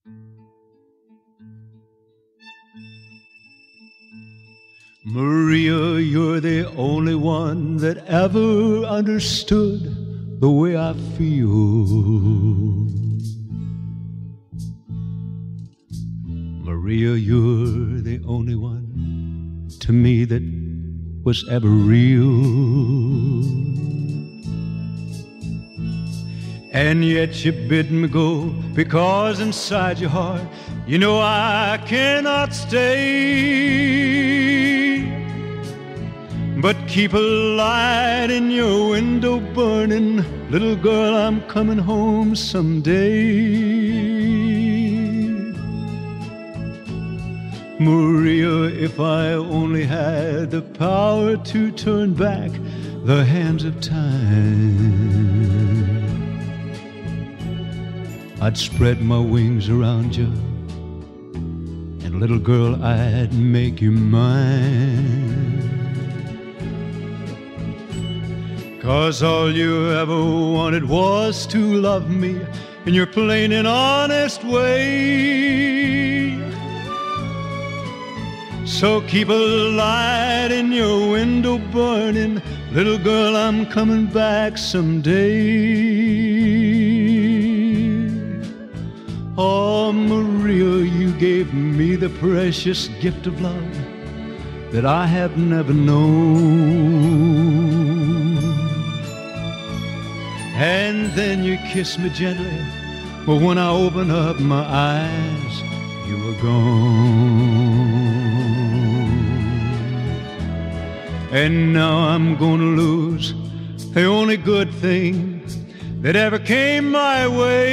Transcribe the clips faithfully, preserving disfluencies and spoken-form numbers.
Maria, you're the only one that ever understood the way I feel. Maria, you're the only one to me that was ever real. And yet you bid me go, because inside your heart you know I cannot stay. But keep a light in your window burning, little girl, I'm coming home someday. Maria, if I only had the power to turn back the hands of time, I'd spread my wings around you, and little girl, I'd make you mine. 'Cause all you ever wanted was to love me in your plain and honest way. So keep a light in your window burning, little girl, I'm coming back someday. Oh, Maria, you gave me the precious gift of love that I have never known. And then you kissed me gently, but when I opened up my eyes, you were gone. And now I'm gonna lose the only good thing that ever came my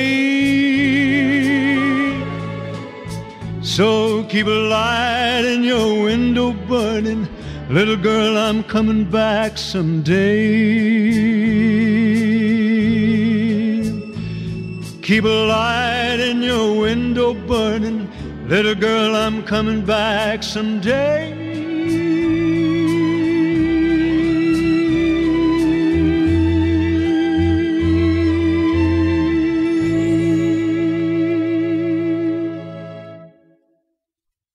way. So keep a light in your window burning, little girl, I'm coming back someday. Keep a light in your window burning, little girl, I'm coming back someday.